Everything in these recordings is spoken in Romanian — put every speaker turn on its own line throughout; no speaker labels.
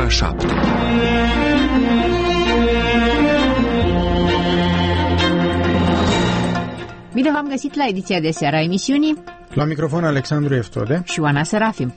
ora 7.
Bine v-am găsit la ediția de seară a emisiunii.
La microfon Alexandru Eftode
și Oana Serafim.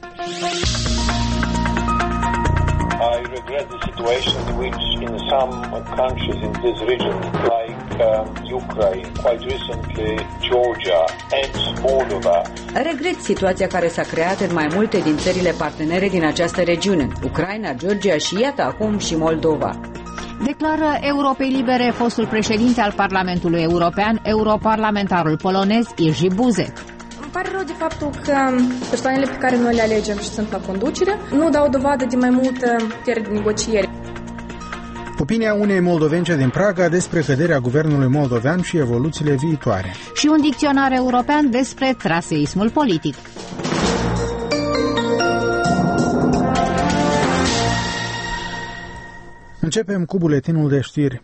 I regret the situation in which in some countries in this region, like Ukraine, quite recently Georgia and Moldova.
Regret situația care s-a creat în mai multe din țările partenere din această regiune, Ucraina, Georgia și iată acum și Moldova.
Declară Europei Libere fostul președinte al Parlamentului European, europarlamentarul polonez Jerzy Buzek.
Îmi pare rău de faptul că persoanele pe care noi le alegem și sunt la conducere nu dau dovadă de mai multă putere de negociere.
Opinia unei moldovence din Praga despre căderea guvernului moldovean și evoluțiile viitoare.
Și un dicționar european despre traseismul politic.
Începem cu buletinul de știri.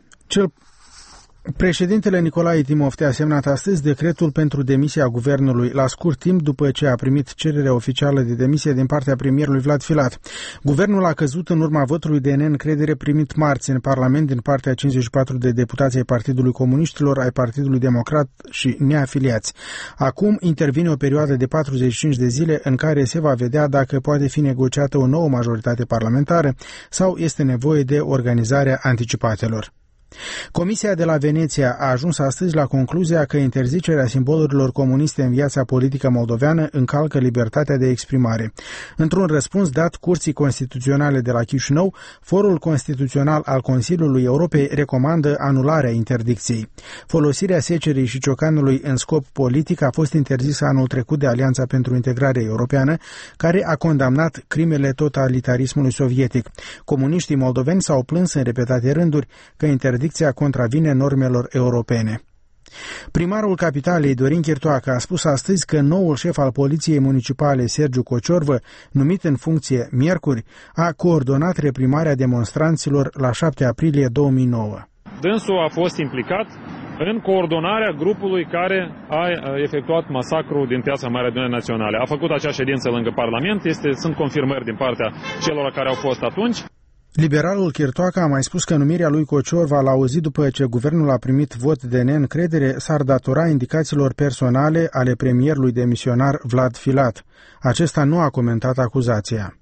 Președintele Nicolae Timofte a semnat astăzi decretul pentru demisia guvernului la scurt timp după ce a primit cererea oficială de demisie din partea premierului Vlad Filat. Guvernul a căzut în urma votului de neîncredere primit marți în Parlament din partea 54 de deputați ai Partidului Comuniștilor, ai Partidului Democrat și neafiliați. Acum intervine o perioadă de 45 de zile în care se va vedea dacă poate fi negociată o nouă majoritate parlamentară sau este nevoie de organizarea anticipatelor. Comisia de la Veneția a ajuns astăzi la concluzia că interzicerea simbolurilor comuniste în viața politică moldoveană încalcă libertatea de exprimare. Într-un răspuns dat Curții Constituționale de la Chișinău, Forul Constituțional al Consiliului Europei recomandă anularea interdicției. Folosirea secerii și ciocanului în scop politic a fost interzisă anul trecut de Alianța pentru Integrare Europeană, care a condamnat crimele totalitarismului sovietic. Comuniștii moldoveni s-au plâns în repetate rânduri că interdicția contravine normelor europene. Primarul capitalei, Dorin Chirtoacă, a spus astăzi că noul șef al Poliției Municipale, Sergiu Cociorvă, numit în funcție miercuri, a coordonat reprimarea demonstranților la 7 aprilie 2009.
Dânsul a fost implicat în coordonarea grupului care a efectuat masacrul din Piața Mare Adunării Naționale. A făcut acea ședință lângă Parlament, sunt confirmări din partea celor care au fost atunci.
Liberalul Chirtoacă a mai spus că numirea lui Cociorva la o zi după ce guvernul a primit vot de neîncredere s-ar datora indicațiilor personale ale premierului demisionar Vlad Filat. Acesta nu a comentat acuzația.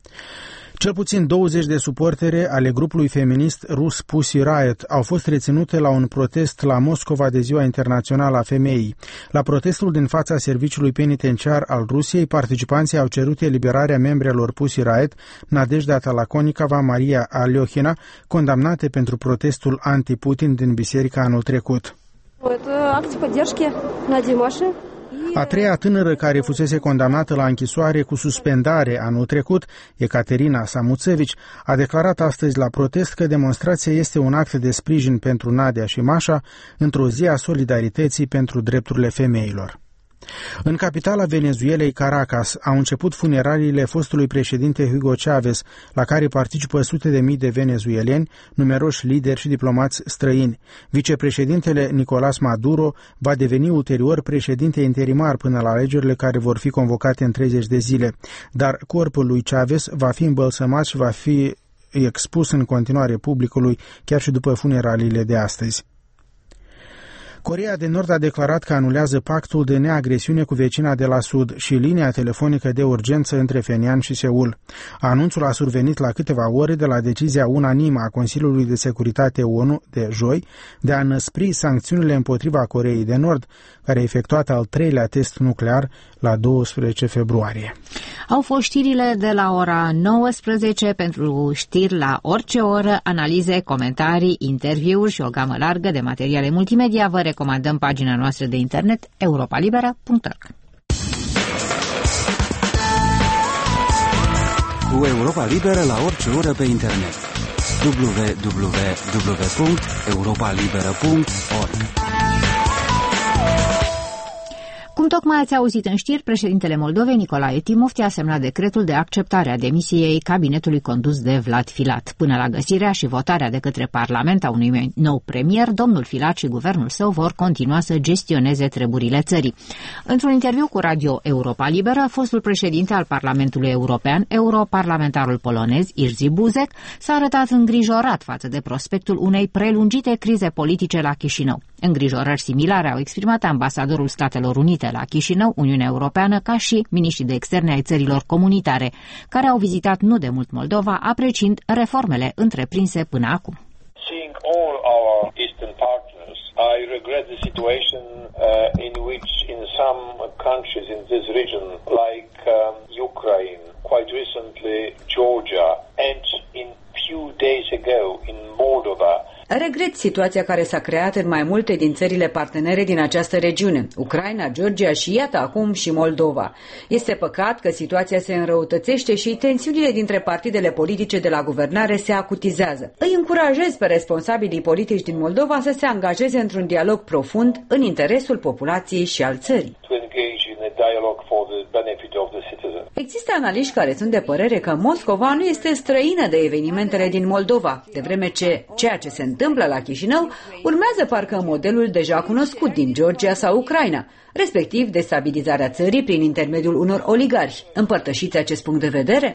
Cel puțin 20 de suportere ale grupului feminist rus Pussy Riot au fost reținute la un protest la Moscova de Ziua Internațională a Femeii. La protestul din fața serviciului penitenciar al Rusiei, participanții au cerut eliberarea membrelor Pussy Riot, Nadejda Talakonikova, Maria Aliohina, condamnate pentru protestul anti-Putin din biserica anul trecut. A treia tânără care fusese condamnată la închisoare cu suspendare anul trecut, Ecaterina Samuțevici, a declarat astăzi la protest că demonstrația este un act de sprijin pentru Nadia și Mașa într-o zi a solidarității pentru drepturile femeilor. În capitala Venezuelei, Caracas, au început funeraliile fostului președinte Hugo Chavez, la care participă sute de mii de venezueleni, numeroși lideri și diplomați străini. Vicepreședintele Nicolás Maduro va deveni ulterior președinte interimar până la alegerile care vor fi convocate în 30 de zile, dar corpul lui Chavez va fi îmbălsămat și va fi expus în continuare publicului, chiar și după funeraliile de astăzi. Coreea de Nord a declarat că anulează pactul de neagresiune cu vecina de la sud și linia telefonică de urgență între Phenian și Seul. Anunțul a survenit la câteva ore de la decizia unanimă a Consiliului de Securitate ONU de joi de a înăspri sancțiunile împotriva Coreei de Nord, care a efectuat al treilea test nuclear la 12 februarie.
Au fost știrile de la ora 19. Pentru știri la orice oră, analize, comentarii, interviuri și o gamă largă de materiale multimedia, vă recomandăm pagina noastră de internet europalibera.org.
Cu Europa Liberă la orice oră pe internet. www.europalibera.org.
Cum tocmai ați auzit în știri, președintele Moldovei, Nicolae Timofti, a semnat decretul de acceptare a demisiei cabinetului condus de Vlad Filat. Până la găsirea și votarea de către Parlament a unui nou premier, domnul Filat și guvernul său vor continua să gestioneze treburile țării. Într-un interviu cu Radio Europa Liberă, fostul președinte al Parlamentului European, europarlamentarul polonez Jerzy Buzek, s-a arătat îngrijorat față de prospectul unei prelungite crize politice la Chișinău. Îngrijorări similare au exprimat ambasadorul Statelor Unite la Chișinău, Uniunea Europeană, ca și miniștrii de externe ai țărilor comunitare, care au vizitat nu de mult Moldova, apreciind reformele întreprinse până acum.
Seeing all our eastern partners, I regret the situation in which in some countries in this region, like Ukraine, quite recently Georgia, and in few days ago in Moldova.
Regret situația care s-a creat în mai multe din țările partenere din această regiune, Ucraina, Georgia și iată acum și Moldova. Este păcat că situația se înrăutățește și tensiunile dintre partidele politice de la guvernare se acutizează. Îi încurajez pe responsabilii politici din Moldova să se angajeze într-un dialog profund în interesul populației și al țării. Există analiști care sunt de părere că Moscova nu este străină de evenimentele din Moldova, de vreme ce ceea ce se întâmplă la Chișinău urmează parcă modelul deja cunoscut din Georgia sau Ucraina, respectiv destabilizarea țării prin intermediul unor oligarhi. Împărtășiți acest punct de vedere?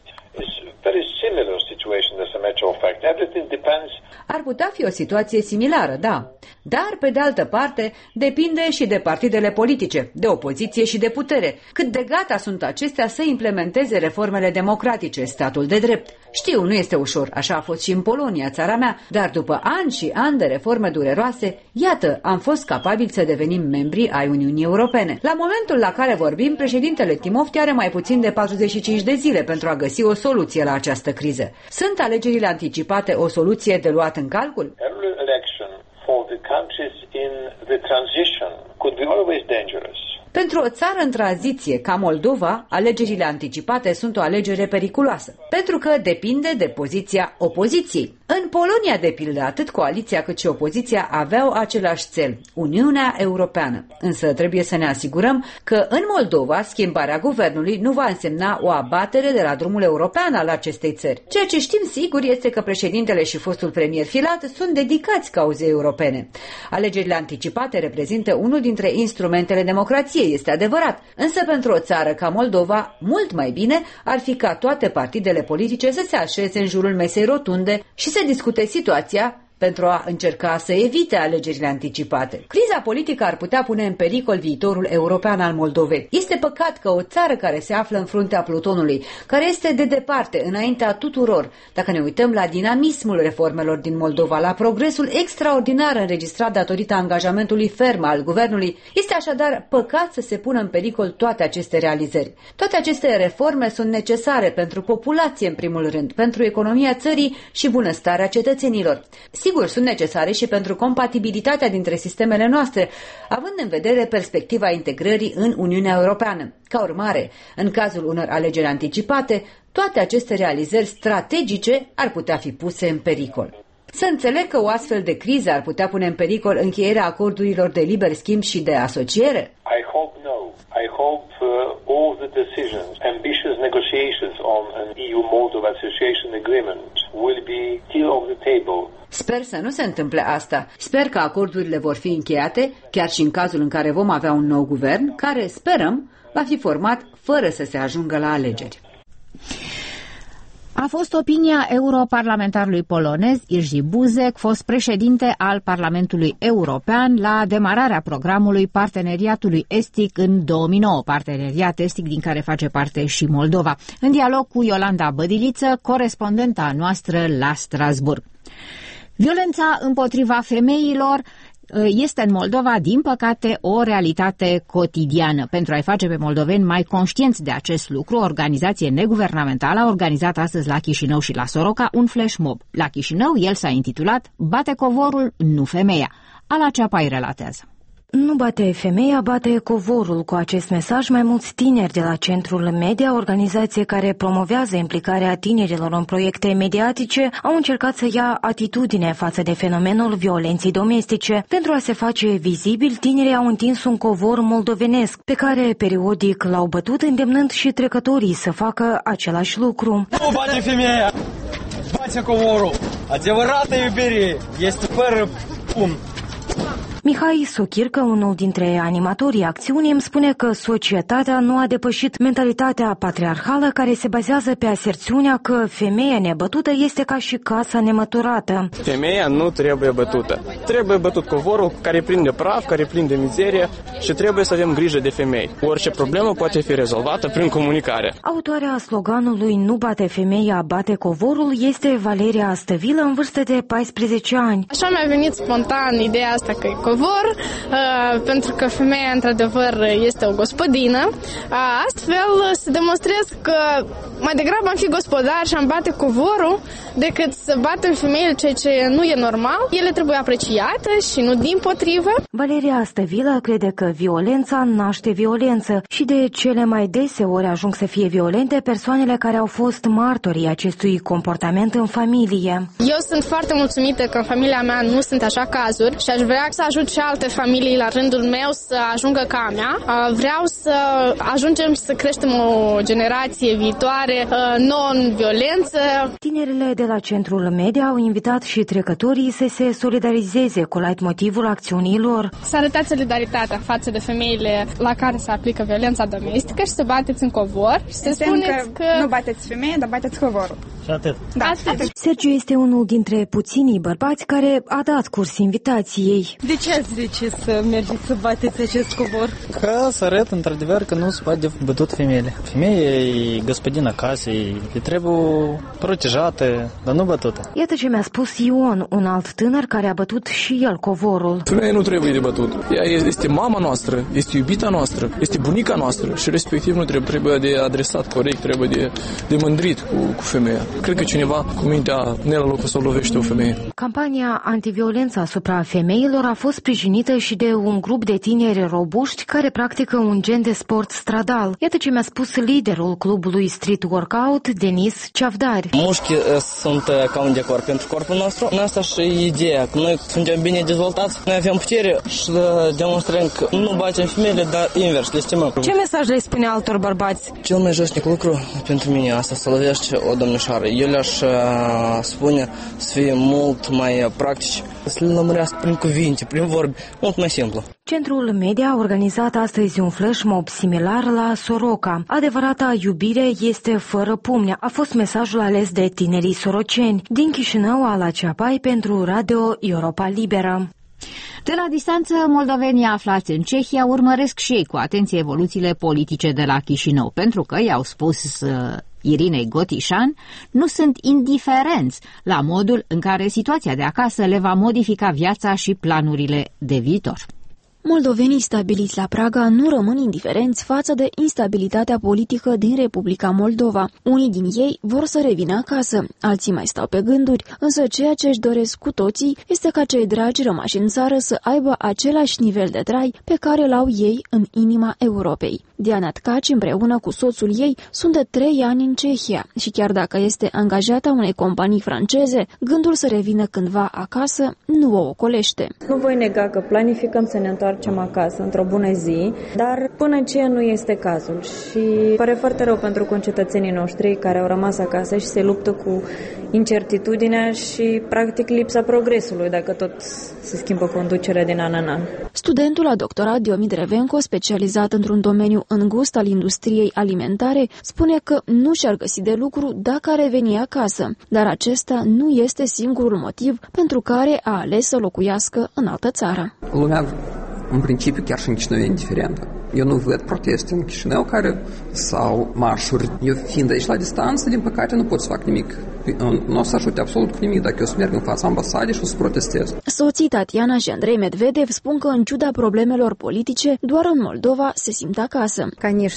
Ar putea fi o situație similară, da. Dar, pe de altă parte, depinde și de partidele politice, de opoziție și de putere, cât de gata sunt acestea să implementeze reformele democratice, statul de drept. Știu, nu este ușor, așa a fost și în Polonia, țara mea, dar după ani și ani de reforme dureroase, iată, am fost capabili să devenim membri ai Uniunii Europene. La momentul la care vorbim, președintele Timofti are mai puțin de 45 de zile pentru a găsi o soluție la această criză. Sunt alegerile anticipate o soluție de luat în calcul? Pentru o țară în tranziție ca Moldova, alegerile anticipate sunt o alegere periculoasă, pentru că depinde de poziția opoziției. În Polonia, de pildă, atât coaliția cât și opoziția aveau același cel, Uniunea Europeană. Însă trebuie să ne asigurăm că în Moldova schimbarea guvernului nu va însemna o abatere de la drumul european al acestei țări. Ceea ce știm sigur este că președintele și fostul premier Filat sunt dedicați cauzei europene. Alegerile anticipate reprezintă unul dintre instrumentele democrației, este adevărat, însă pentru o țară ca Moldova, mult mai bine ar fi ca toate partidele politice să se așeze în jurul mesei rotunde și să discute situația pentru a încerca să evite alegerile anticipate. Criza politică ar putea pune în pericol viitorul european al Moldovei. Este păcat că o țară care se află în fruntea plutonului, care este de departe, înaintea tuturor, dacă ne uităm la dinamismul reformelor din Moldova, la progresul extraordinar înregistrat datorită angajamentului ferm al guvernului, este așadar păcat să se pună în pericol toate aceste realizări. Toate aceste reforme sunt necesare pentru populație în primul rând, pentru economia țării și bunăstarea cetățenilor. Sigur, sunt necesare și pentru compatibilitatea dintre sistemele noastre, având în vedere perspectiva integrării în Uniunea Europeană. Ca urmare, în cazul unor alegeri anticipate, toate aceste realizări strategice ar putea fi puse în pericol. Să înțeleg că o astfel de criză ar putea pune în pericol încheierea acordurilor de liber schimb și de asociere?
I hope no. I hope all the decisions, ambitious negotiations on an EU-Moldova Association Agreement will be still on the table.
Sper să nu se întâmple asta. Sper că acordurile vor fi încheiate, chiar și în cazul în care vom avea un nou guvern, care, sperăm, va fi format fără să se ajungă la alegeri.
A fost opinia europarlamentarului polonez Jerzy Buzek, fost președinte al Parlamentului European la demararea programului Parteneriatului Estic în 2009, parteneriat estic din care face parte și Moldova, în dialog cu Iolanda Bădiliță, corespondenta noastră la Strasburg. Violența împotriva femeilor este în Moldova, din păcate, o realitate cotidiană. Pentru a-i face pe moldoveni mai conștienți de acest lucru, o organizație neguvernamentală a organizat astăzi la Chișinău și la Soroca un flash mob. La Chișinău, el s-a intitulat Bate covorul, nu femeia. Ala Ceapai relatează.
Nu bate femeia, bate covorul. Cu acest mesaj, mai mulți tineri de la Centrul Media, organizație care promovează implicarea tinerilor în proiecte mediatice, au încercat să ia atitudine față de fenomenul violenței domestice. Pentru a se face vizibil, tinerii au întins un covor moldovenesc, pe care periodic l-au bătut, îndemnând și trecătorii să facă același lucru.
Nu bate femeia, bate covorul. Adevărată iubire este fără pumn.
Mihai Sochircă, unul dintre animatorii acțiunii, îmi spune că societatea nu a depășit mentalitatea patriarhală care se bazează pe aserțiunea că femeia nebătută este ca și casa nemăturată.
Femeia nu trebuie bătută. Trebuie bătut covorul care prinde praf, care prinde mizerie și trebuie să avem grijă de femei. Orice problemă poate fi rezolvată prin comunicare.
Autoarea sloganului Nu bate femeia, bate covorul este Valeria Stăvilă, în vârstă de 14 ani.
Așa mi-a venit spontan ideea asta că e pentru că femeia într-adevăr este o gospodină. Astfel se demonstrez că mai degrabă am fi gospodar și am bate covorul decât să batem femeile, ceea ce nu e normal. Ele trebuie apreciate și nu dimpotrivă.
Valeria Stăvilă crede că violența naște violență și de cele mai deseori ajung să fie violente persoanele care au fost martorii acestui comportament în familie.
Eu sunt foarte mulțumită că în familia mea nu sunt așa cazuri și aș vrea să ajut și alte familii la rândul meu să ajungă ca a mea. Vreau să ajungem să creștem o generație viitoare non-violență.
Tinerile de la Centrul Media au invitat și trecătorii să se solidarizeze cu leitmotivul acțiunii lor.
Să arătați solidaritatea față de femeile la care se aplică violența domestică și să bateți în covor și să spuneți că
nu bateți femeie, dar bateți covorul.
Și atât.
Da, atât.
Sergiu este unul dintre puținii bărbați care a dat curs invitației.
De ce ați decis să mergeți să bateți acest covor?
Ca să arăt într-adevăr că nu se poate bătut femeile. Femeia e gospodina casei, le trebuie protejată, dar nu bătută.
Iată ce mi-a spus Ion, un alt tânăr care a bătut și el covorul.
Femeia nu trebuie de bătut. Ea este mama noastră, este iubita noastră, este bunica noastră și respectiv nu trebuie de adresat corect, trebuie de mândrit cu femeia. Cred că cineva cu mintea ne la locul să o lovește o femeie.
Campania antiviolență asupra femeilor a fost sprijinită și de un grup de tineri robuști care practică un gen de sport stradal. Iată ce mi-a spus liderul clubului Street Workout, Denis Ceavdari.
Mușchii sunt ca un decor pentru corpul nostru. Asta și ideea, că noi suntem bine dezvoltați, noi avem putere și demonstrăm că nu batem femeile, dar invers, le stimăm.
Ce mesaj le spune altor bărbați?
Cel mai josnic lucru pentru mine asta, să lovești o domnișoară. Eu le-aș spune să fie mult mai practici, să le lămurească prin cuvinte, prin vorbi, mult mai simplu.
Centrul Media a organizat astăzi un flash mob similar la Soroca. Adevărata iubire este fără pumni, a fost mesajul ales de tinerii soroceni. Din Chișinău, Ala Ceapai pentru Radio Europa Liberă.
De la distanță, moldovenii aflați în Cehia urmăresc și ei cu atenție evoluțiile politice de la Chișinău, pentru că, i-au spus Irinei Gotișan, nu sunt indiferenți la modul în care situația de acasă le va modifica viața și planurile de viitor.
Moldovenii stabiliți la Praga nu rămân indiferenți față de instabilitatea politică din Republica Moldova. Unii din ei vor să revină acasă, alții mai stau pe gânduri, însă ceea ce își doresc cu toții este ca cei dragi rămași în țară să aibă același nivel de trai pe care l-au ei în inima Europei. Diana Tcaci, împreună cu soțul ei, sunt de 3 ani în Cehia și chiar dacă este angajată a unei companii franceze, gândul să revină cândva acasă nu o ocolește.
Nu voi nega că planificăm să ne întoarcem acasă într-o bună zi, dar până ce nu este cazul și pare foarte rău pentru concetățenii noștri care au rămas acasă și se luptă cu incertitudinea și practic lipsa progresului dacă tot se schimbă conducerea din an în an.
Studentul la doctorat Diomid Revenco, specializat într-un domeniu îngust al industriei alimentare, spune că nu și-ar găsi de lucru dacă ar reveni acasă, dar acesta nu este singurul motiv pentru care a ales să locuiască în altă țară.
Lumea, în principiu, chiar și în Chișinău e indiferentă. Eu nu văd proteste în Chișinău sau marșuri. Eu fiind aici la distanță, din păcate nu pot să fac nimic. Nu o să ajute absolut cu nimic dacă eu să merg în fața ambasadei și o să protestez.
Soții Tatiana și Andrei Medvedev spun că în ciuda problemelor politice, doar în Moldova se simt acasă.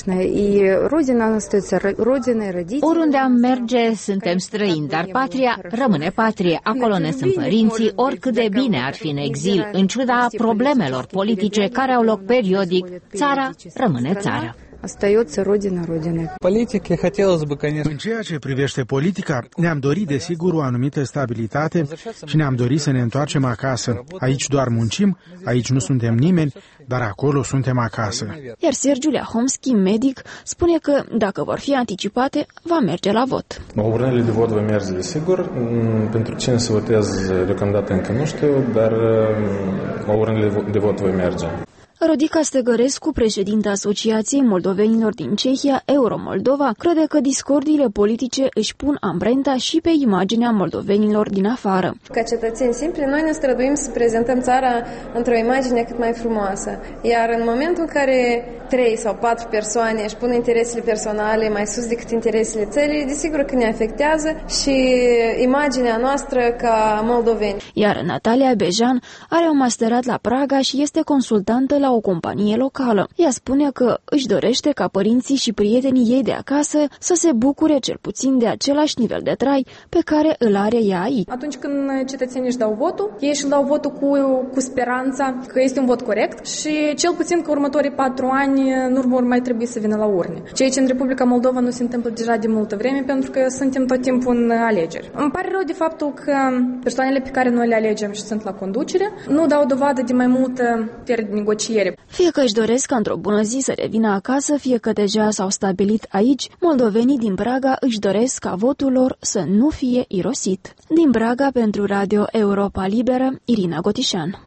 Oriunde am merge, suntem străini, dar patria rămâne patrie. Acolo ne sunt părinții, oricât de bine ar fi în exil, în ciuda problemelor politice care au loc periodic, țara rămâne țară.
Остается родина родиной.
Politic, хотелось бы, конечно. În ceea ce privește politica, ne-am dorit desigur o anumită stabilitate și ne-am dorit să ne întoarcem acasă. Aici doar muncim, aici nu suntem nimeni, dar acolo suntem acasă.
Iar Sergiu Leahomski, medic, spune că dacă vor fi anticipate, va merge la vot.
Urnele de vot va merge, desigur. Pentru cine să votez deocamdată încă nu știu, dar urnele de vot va merge.
Rodica Stegărescu, președinta Asociației Moldovenilor din Cehia, Euromoldova, crede că discordiile politice își pun amprenta și pe imaginea moldovenilor din afară.
Ca cetățeni simpli, noi ne străduim să prezentăm țara într-o imagine cât mai frumoasă. Iar în momentul în care 3 sau 4 persoane își pun interesele personale mai sus decât interesele țării, desigur că ne afectează și imaginea noastră ca moldoveni.
Iar Natalia Bejan are un masterat la Praga și este consultantă la o companie locală. Ea spune că își dorește ca părinții și prietenii ei de acasă să se bucure cel puțin de același nivel de trai pe care îl are ea aici.
Atunci când cetățenii își dau votul, ei își dau votul cu speranța că este un vot corect și cel puțin că următorii 4 ani nu vor mai trebui să vină la urne. Ceea ce în Republica Moldova nu se întâmplă deja de multă vreme pentru că suntem tot timpul în alegeri. Îmi pare rău de faptul că persoanele pe care noi le alegem și sunt la conducere nu dau dovadă de mai multă putere de negociere.
Fie că își doresc ca într-o bună zi să revină acasă, fie că deja s-au stabilit aici, moldovenii din Praga își doresc ca votul lor să nu fie irosit. Din Praga, pentru Radio Europa Liberă, Irina Gotișan.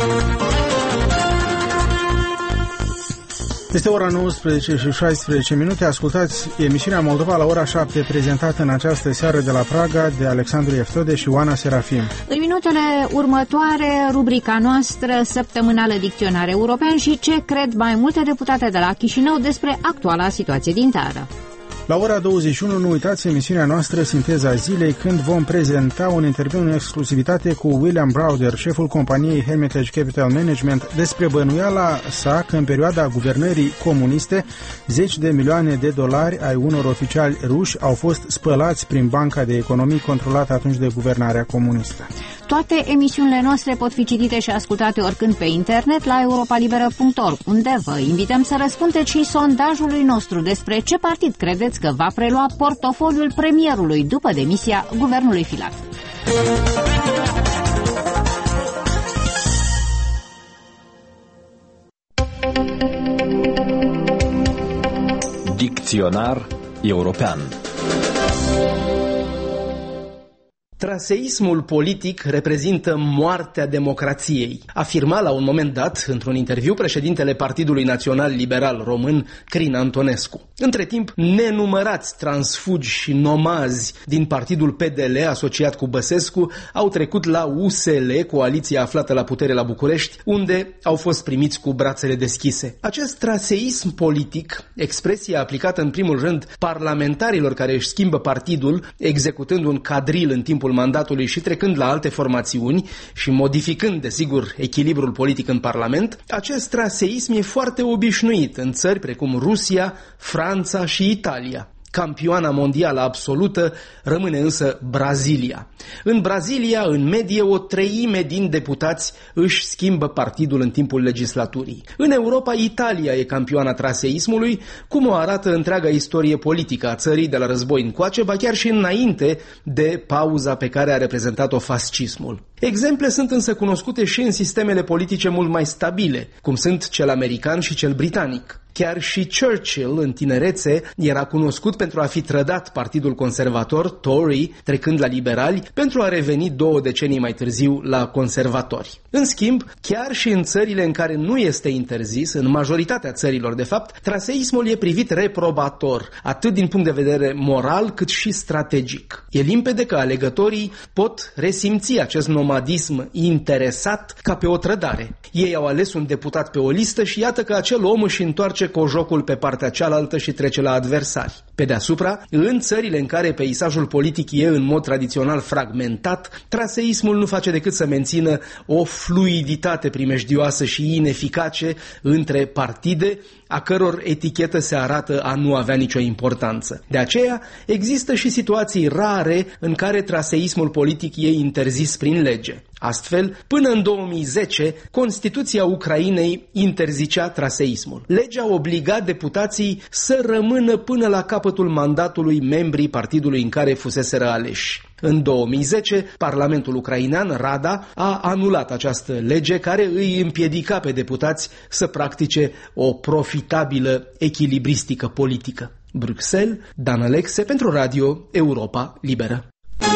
Este ora 19 și 16 minute. Ascultați emisiunea Moldova la ora 7, prezentată în această seară de la Praga de Alexandru Eftode și Oana Serafim.
În minutele următoare, rubrica noastră săptămânală Dicționar European și ce cred mai multe deputate de la Chișinău despre actuala situație din țară.
La ora 21, nu uitați emisiunea noastră Sinteza Zilei, când vom prezenta un interviu în exclusivitate cu William Browder, șeful companiei Hermitage Capital Management, despre bănuiala sa că în perioada guvernării comuniste, $10 de milioane ai unor oficiali ruși au fost spălați prin Banca de Economii controlată atunci de guvernarea comunistă.
Toate emisiunile noastre pot fi citite și ascultate oricând pe internet la europalibera.org, unde vă invităm să răspundeți și sondajului nostru despre ce partid credeți că va prelua portofoliul premierului după demisia guvernului Filat.
Dicționar European.
Traseismul politic reprezintă moartea democrației, afirma la un moment dat, într-un interviu, președintele Partidului Național Liberal Român, Crin Antonescu. Între timp, nenumărați transfugi și nomazi din partidul PDL, asociat cu Băsescu, au trecut la USL, coaliția aflată la putere la București, unde au fost primiți cu brațele deschise. Acest traseism politic, expresia aplicată în primul rând parlamentarilor care își schimbă partidul, executând un cadril în timpul mandatului și trecând la alte formațiuni și modificând, desigur, echilibrul politic în Parlament, acest traseism e foarte obișnuit în țări precum Rusia, Franța și Italia. Campioana mondială absolută rămâne însă Brazilia. În Brazilia, în medie, 1/3 din deputați își schimbă partidul în timpul legislaturii. În Europa, Italia e campioana traseismului, cum o arată întreaga istorie politică a țării de la război încoace, ba chiar și înainte de pauza pe care a reprezentat-o fascismul. Exemple sunt însă cunoscute și în sistemele politice mult mai stabile, cum sunt cel american și cel britanic. Chiar și Churchill, în tinerețe, era cunoscut pentru a fi trădat Partidul Conservator, Tory, trecând la liberali, pentru a reveni 2 decenii mai târziu la conservatori. În schimb, chiar și în țările în care nu este interzis, în majoritatea țărilor de fapt, traseismul e privit reprobator, atât din punct de vedere moral cât și strategic. E limpede că alegătorii pot resimți acest nomadism interesat ca pe o trădare. Ei au ales un deputat pe o listă și iată că acel om își întoarce face cojocul pe partea cealaltă și trece la adversari. Pe deasupra, în țările în care peisajul politic e în mod tradițional fragmentat, traseismul nu face decât să mențină o fluiditate primejdioasă și ineficace între partide, a căror etichetă se arată a nu avea nicio importanță. De aceea, există și situații rare în care traseismul politic e interzis prin lege. Astfel, până în 2010, Constituția Ucrainei interzicea traseismul. Legea obliga deputații să rămână până la capătul mandatului membrii partidului în care fuseseră aleși. În 2010, Parlamentul ucrainean, Rada, a anulat această lege care îi împiedica pe deputați să practice o profitabilă echilibristică politică. Bruxelles, Dan Alexe pentru Radio Europa Liberă.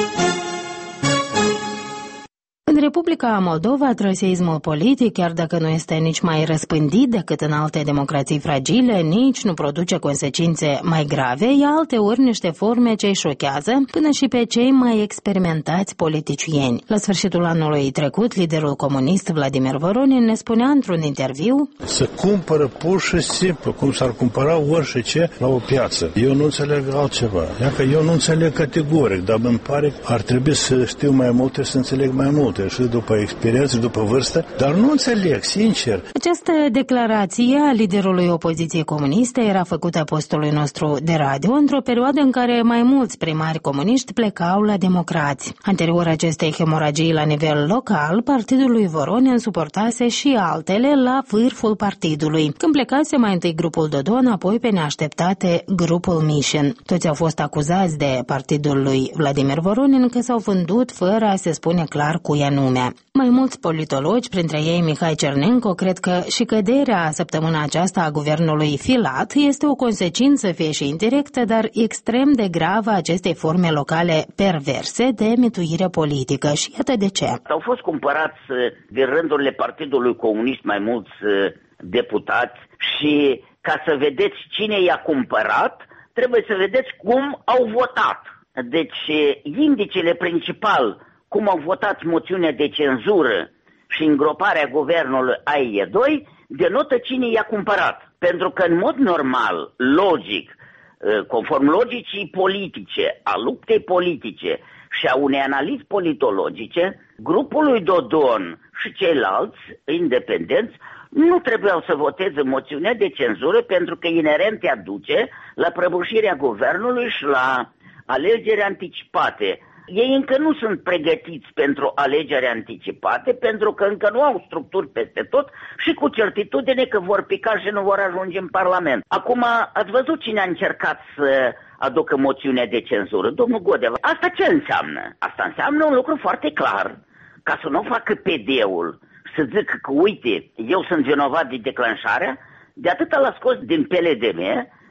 În Republica Moldova, traseismul politic, chiar dacă nu este nici mai răspândit decât în alte democrații fragile, nici nu produce consecințe mai grave, ia alteori niște forme ce îi șochează până și pe cei mai experimentați politicieni. La sfârșitul anului trecut, liderul comunist Vladimir Voronin ne spunea într-un interviu:
se cumpără pur și simplu, cum s-ar cumpăra orice la o piață. Eu nu înțeleg altceva. Iată, eu nu înțeleg categoric, dar îmi pare că ar trebui să știu mai multe, să înțeleg mai multe. Și după experiență, după vârstă, dar nu înțeleg, sincer.
Această declarație a liderului opoziției comuniste era făcută postului nostru de radio într-o perioadă în care mai mulți primari comuniști plecau la democrați. Anterior acestei hemoragii la nivel local, partidul lui Voronin suportase și altele la vârful partidului. Când plecase mai întâi grupul Dodon, apoi pe neașteptate grupul Mission. Toți au fost acuzați de partidul lui Vladimir Voronin că s-au vândut fără a se spune clar cu anume. Mai mulți politologi, printre ei Mihai Cernenco, cred că și căderea săptămâna aceasta a guvernului Filat este o consecință, fie și indirectă, dar extrem de gravă a acestei forme locale perverse de mituire politică. Și iată de ce.
Au fost cumpărați din rândurile Partidului Comunist mai mulți deputați și ca să vedeți cine i-a cumpărat, trebuie să vedeți cum au votat. Deci, indicele principal cum au votat moțiunea de cenzură și îngroparea guvernului AIE2, denotă cine i-a cumpărat. Pentru că, în mod normal, logic, conform logicii politice, a luptei politice și a unei analizi politologice, grupul lui Dodon și ceilalți independenți nu trebuiau să voteze moțiunea de cenzură pentru că inerent ea duce la prăbușirea guvernului și la alegeri anticipate. Ei încă nu sunt pregătiți pentru alegeri anticipate, pentru că încă nu au structuri peste tot și cu certitudine că vor pica și nu vor ajunge în Parlament. Acum, ați văzut cine a încercat să aducă moțiunea de cenzură? Domnul Godea. Asta ce înseamnă? Asta înseamnă un lucru foarte clar. Ca să nu facă PD-ul, să zic că, uite, eu sunt vinovat de declanșarea, de atâta l-a scos din PLDM,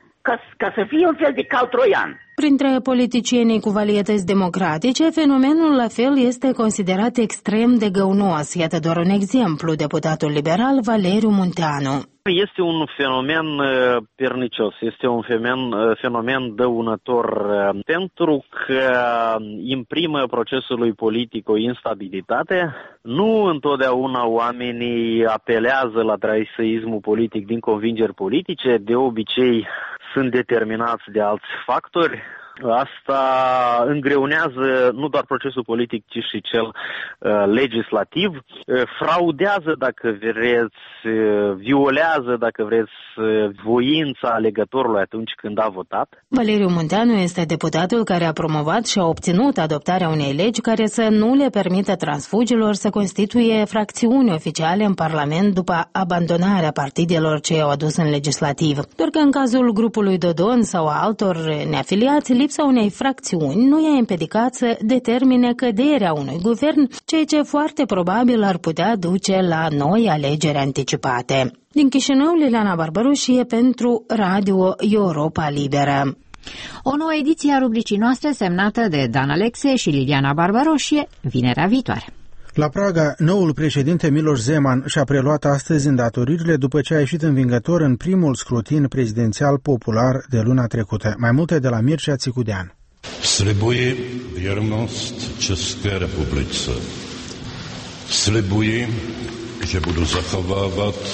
ca să fie un fel de cal troian.
Printre politicienii cu varietăți democratice, fenomenul la fel este considerat extrem de găunos. Iată doar un exemplu, deputatul liberal Valeriu Munteanu.
Este un fenomen pernicios, este un fenomen dăunător pentru că imprimă procesului politic o instabilitate. Nu întotdeauna oamenii apelează la traseismul politic din convingeri politice, de obicei sunt determinați de alți factori. Asta îngreunează nu doar procesul politic, ci și cel legislativ. Fraudează, dacă vreți, violează, dacă vreți, voința alegătorului atunci când a votat.
Valeriu Munteanu este deputatul care a promovat și a obținut adoptarea unei legi care să nu le permită transfugilor să constituie fracțiuni oficiale în Parlament după abandonarea partidelor ce i-au adus în legislativ. Doar că în cazul grupului Dodon sau a altor neafiliați, lipsa unei fracțiuni nu i-a împiedicat să determine căderea unui guvern, ceea ce foarte probabil ar putea duce la noi alegeri anticipate. Din Chișinău, Liliana Barbaroșie pentru Radio Europa Liberă. O nouă ediție a rubricii noastre semnată de Dan Alexe și Liliana Barbaroșie, vinerea viitoare.
La Praga, noul președinte Miloš Zeman și-a preluat astăzi îndatoririle după ce a ieșit învingător în primul scrutin prezidențial popular de luna trecută. Mai multe de la Mircea Țicudean.
Slibuji věrnost České republice. Slibuji, že budu zachovávat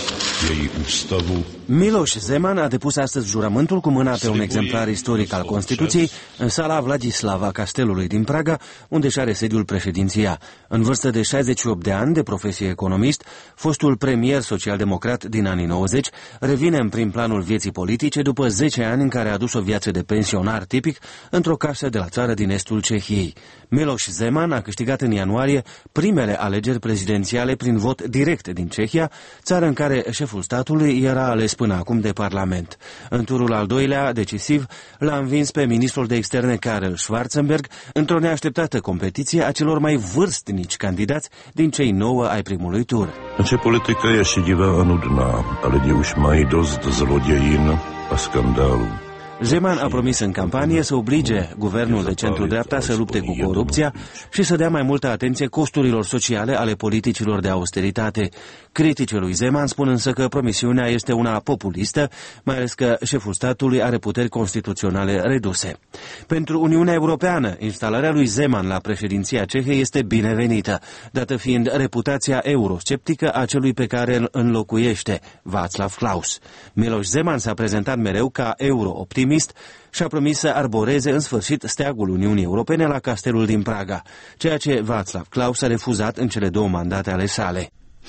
její ústavu.
Miloš Zeman a depus astăzi jurământul cu mâna pe un exemplar istoric al Constituției în sala Vladislava Castelului din Praga, unde și are sediul președinția. În vârstă de 68 de ani, de profesie economist, fostul premier social-democrat din anii 90 revine în prim planul vieții politice după 10 ani în care a dus o viață de pensionar tipic într-o casă de la țară din estul Cehiei. Miloš Zeman a câștigat în ianuarie primele alegeri prezidențiale prin vot direct din Cehia, țară în care șeful statului era ales până acum de Parlament. În turul al doilea, decisiv, l-a învins pe ministrul de externe Karel Schwarzenberg într-o neașteptată competiție a celor mai vârstnici candidați din cei 9 ai primului tur.
Naše politika je šedivá a nudná a lidi už mají dost zlodějin a skandálů.
Zeman a promis în campanie să oblige guvernul de centru-dreapta să lupte cu corupția și să dea mai multă atenție costurilor sociale ale politicilor de austeritate. Criticii lui Zeman spun însă că promisiunea este una populistă, mai ales că șeful statului are puteri constituționale reduse. Pentru Uniunea Europeană, instalarea lui Zeman la președinția Cehiei este binevenită, dată fiind reputația eurosceptică a celui pe care îl înlocuiește, Václav Klaus. Miloš Zeman s-a prezentat mereu ca euro-optimist și a promis să arboreze în sfârșit steagul Uniunii Europene la castelul din Praga, ceea ce Václav Klaus a refuzat în cele 2 mandate ale sale.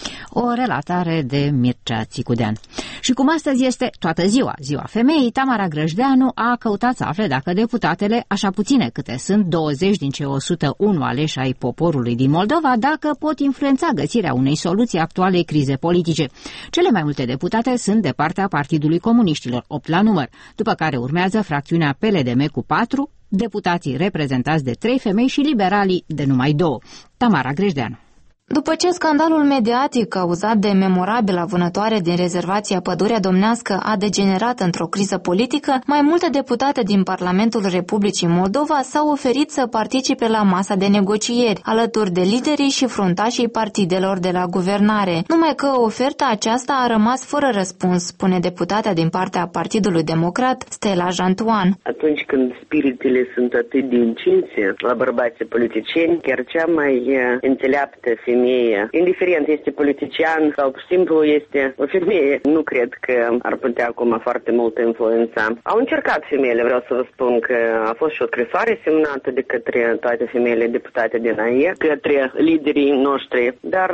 O relatare de Mircea Țicudean. Și cum astăzi este toată ziua femeii, Tamara Grăjdeanu a căutat să afle dacă deputatele, așa puține câte sunt 20 din cei 101 aleși ai poporului din Moldova, dacă pot influența găsirea unei soluții actualei crize politice. Cele mai multe deputate sunt de partea Partidului Comuniștilor, 8 la număr, după care urmează fracțiunea PLDM cu 4, deputații reprezentați de 3 femei și liberalii de numai 2. Tamara Grăjdeanu.
După ce scandalul mediatic cauzat de memorabila vânătoare din rezervația Pădurea Domnească a degenerat într-o criză politică, mai multe deputate din Parlamentul Republicii Moldova s-au oferit să participe la masa de negocieri, alături de liderii și fruntașii partidelor de la guvernare. Numai că oferta aceasta a rămas fără răspuns, spune deputatea din partea Partidului Democrat, Stella Jantuan.
Atunci când spiritele sunt atât de încinse la bărbații politicieni, chiar cea mai înțeleaptă femeie, indiferent este politician sau pur și simplu este o femeie, nu cred că ar putea acum foarte mult influența. Au încercat femeile, vreau să vă spun că a fost și o scrisoare semnată de către toate femeile deputate din AIE, către liderii noștri, dar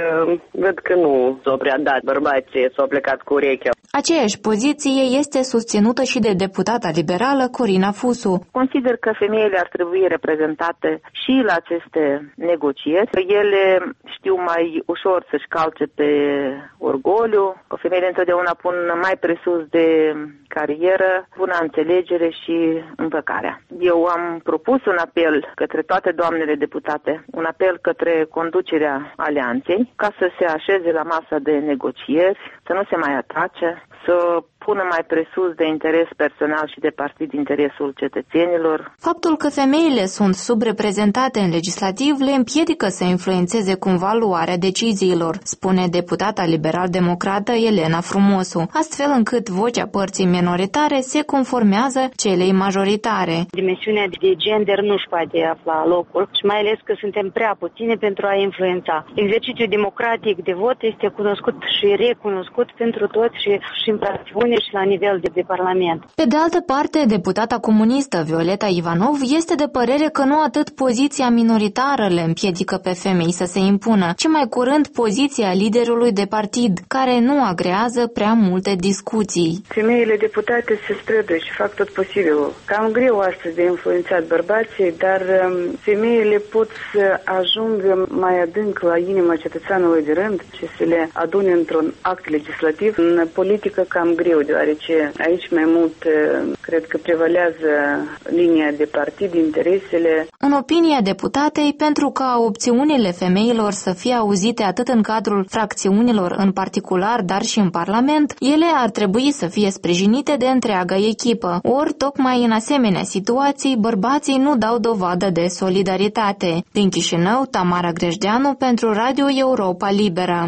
văd că nu s-au prea dat, bărbații s-au plecat cu urechea.
Aceeași poziție este susținută și de deputata liberală Corina Fusu.
Consider că femeile ar trebui reprezentate și la aceste negocieri. Ele știu mai ușor să-și calce pe orgoliu. Femeile întotdeauna pun mai presus de carieră, bună înțelegere și împăcarea. Eu am propus un apel către toate doamnele deputate, un apel către conducerea alianței, ca să se așeze la masa de negocieri, să nu se mai atace, să pună mai presus de interes personal și de partid interesul cetățenilor.
Faptul că femeile sunt subreprezentate în legislativ le împiedică să influențeze cumva luarea deciziilor, spune deputata liberal-democrată Elena Frumosu, astfel încât vocea părții minoritare se conformează celei majoritare.
Dimensiunea de gender nu-și poate afla locul și mai ales că suntem prea puține pentru a influența. Exercițiul democratic de vot este cunoscut și recunoscut pentru toți și în fracțiune și la nivel de Parlament.
Pe de altă parte, deputata comunistă Violeta Ivanov este de părere că nu atât poziția minoritară le împiedică pe femei să se impună, ci mai curând poziția liderului de partid, care nu agrează prea multe discuții.
Femeile deputate se străduie și fac tot posibilul. Cam greu astăzi de influențat bărbații, dar femeile pot să ajungă mai adânc la inima cetățeanului de rând și să le adune într-un act legislativ. În politică cam greu, deoarece aici mai mult cred că prevalează linia de partid, interesele.
În opinia deputatei, pentru ca opțiunile femeilor să fie auzite atât în cadrul fracțiunilor în particular, dar și în Parlament, ele ar trebui să fie sprijinite de întreaga echipă. Ori, tocmai în asemenea situații, bărbații nu dau dovadă de solidaritate. Din Chișinău, Tamara Grăjdeanu pentru Radio Europa Liberă.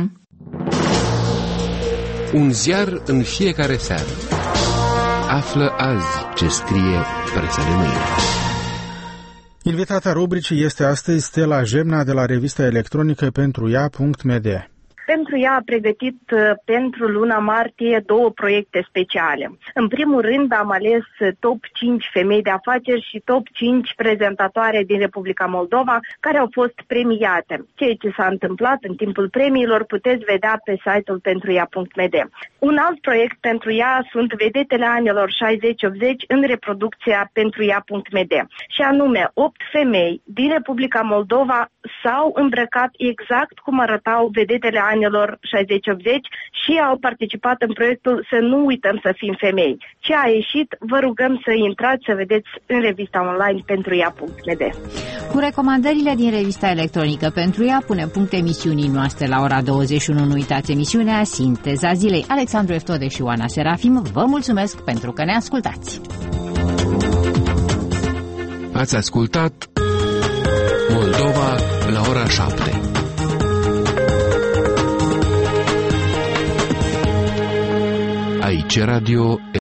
Un ziar în fiecare seară. Află azi ce scrie presa de mâine.
Invitata rubricii este astăzi Stella Gemna de la revista electronică pentru ea.md.
Pentru ea a pregătit pentru luna martie 2 proiecte speciale. În primul rând am ales top 5 femei de afaceri și top 5 prezentatoare din Republica Moldova care au fost premiate. Ceea ce s-a întâmplat în timpul premiilor puteți vedea pe site-ul pentrua.md. Un alt proiect pentru ea sunt vedetele anilor 60-80 în reproducția pentrua.md. Și anume 8 femei din Republica Moldova s-au îmbrăcat exact cum arătau vedetele anilor 60-80 și au participat în proiectul Să nu uităm să fim femei. Ce a ieșit, vă rugăm să intrați să vedeți în revista online pentrua.md.
Cu recomandările din revista electronică Pentrua punem punct emisiunii noastre la ora 21. Nu uitați emisiunea Sinteza Zilei. Alexandru Eftode și Oana Serafim vă mulțumesc pentru că ne ascultați.
Ați ascultat Moldova la ora 7. Aici Radio